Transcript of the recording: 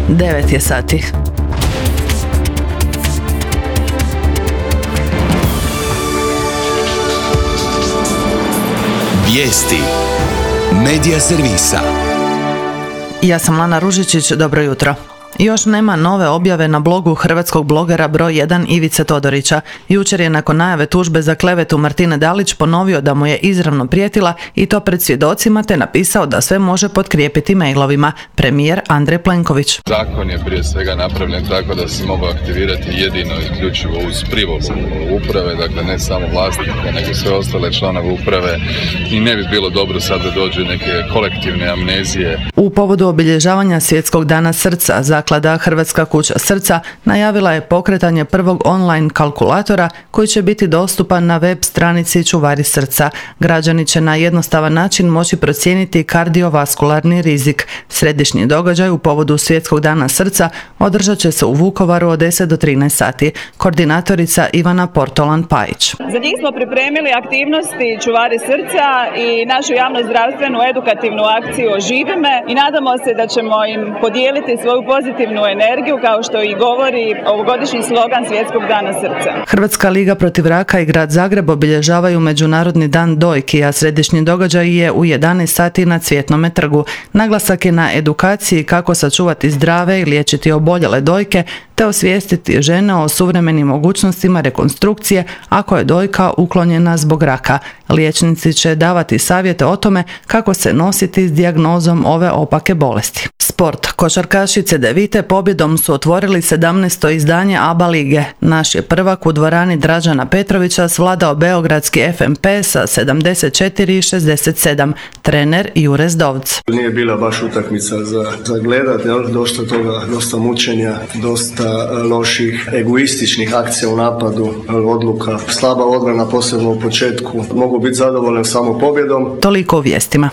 9 je sati. Vijesti Medija servisa. Ja sam Lana Ružičić, dobro jutro. Još nema nove objave na blogu hrvatskog blogera broj 1 Ivice Todorića. Jučer je nakon najave tužbe za klevetu Martine Dalić ponovio da mu je izravno prijetila i to pred svjedocima, te napisao da sve može potkrijepiti mailovima. Premijer Andrej Plenković. Zakon je prije svega napravljen tako da se mogu aktivirati jedino i isključivo uz privolu uprave, dakle ne samo vlasnika nego sve ostale članove uprave, i ne bi bilo dobro sad da dođe neke kolektivne amnezije. U povodu obilježavanja Svjetskog dana srca, Zaklada Hrvatska kuća srca najavila je pokretanje prvog online kalkulatora koji će biti dostupan na web stranici Čuvari srca. Građani će na jednostavan način moći procijeniti kardiovaskularni rizik. Središnji događaj u povodu Svjetskog dana srca održat će se u Vukovaru od 10 do 13 sati. Koordinatorica Ivana Portolan-Pajić. Za njih smo pripremili aktivnosti Čuvari srca i našu javno-zdravstvenu edukativnu akciju Oživi me i nadamo se da ćemo im podijeliti svoju pozitivnu energiju, kao što i govori ovogodišnji slogan Svjetskog dana srca. Hrvatska liga protiv raka i grad Zagreb obilježavaju Međunarodni dan dojki, a središnji događaj je u 11 sati na Cvjetnome trgu. Naglasak je na edukaciji kako sačuvati zdrave i liječiti oboljele dojke, te osvijestiti žene o suvremenim mogućnostima rekonstrukcije ako je dojka uklonjena zbog raka. Liječnici će davati savjete o tome kako se nositi s dijagnozom ove opake bolesti. Sport. Košarkaši Cedevite pobjedom su otvorili 17. izdanje ABA lige. Naš je prvak u dvorani Dražana Petrovića svladao beogradski FNP sa 74-67. Trener Jure Zdovc. Nije bila baš utakmica za gledat, dosta toga, dosta mučenja, dosta loših egoističnih akcija u napadu, odluka, slaba odbrana posebno u početku. Mogu biti zadovoljan samo pobjedom. Toliko u vijestima.